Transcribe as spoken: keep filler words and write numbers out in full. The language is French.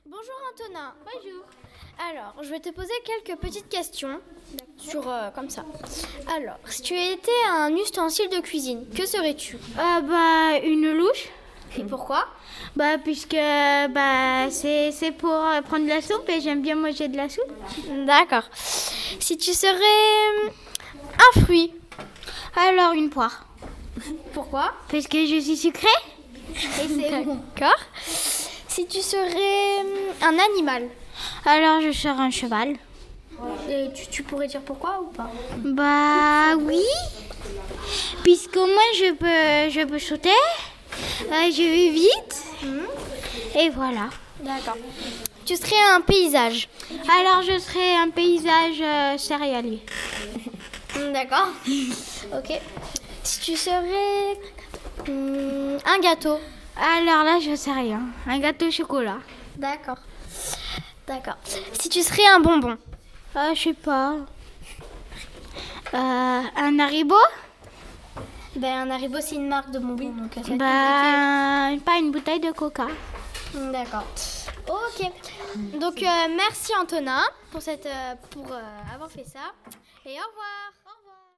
Bonjour Antonin. Bonjour. Alors, je vais te poser quelques petites questions sur euh, comme ça. Alors, si tu étais un ustensile de cuisine, que serais-tu? Euh, bah, une louche. Et pourquoi? Bah, puisque bah, c'est, c'est pour euh, prendre de la soupe et j'aime bien manger de la soupe. D'accord. Si tu serais un fruit, Alors, une poire. pourquoi? Parce que je suis sucrée. Et c'est d'accord. Si tu serais un animal, Alors, je serai un cheval. et tu, tu pourrais dire pourquoi ou pas? Bah, oui. Puisqu'au moins, je peux, je peux sauter. Euh, je vais vite. Et voilà. D'accord. Tu serais un paysage. Alors, je serai un paysage euh, céréalier. D'accord. Ok. Si tu serais hum, un gâteau. Alors là, je sais rien. Un gâteau au chocolat. D'accord. D'accord. Si tu serais un bonbon. Ah, je sais pas. Euh, un Haribo. Ben un Haribo c'est une marque de bonbons donc ça va être Bah, pas une bouteille de coca. compliqué. D'accord. Ok. Donc euh, merci Antonin pour cette euh, pour euh, avoir fait ça et au revoir.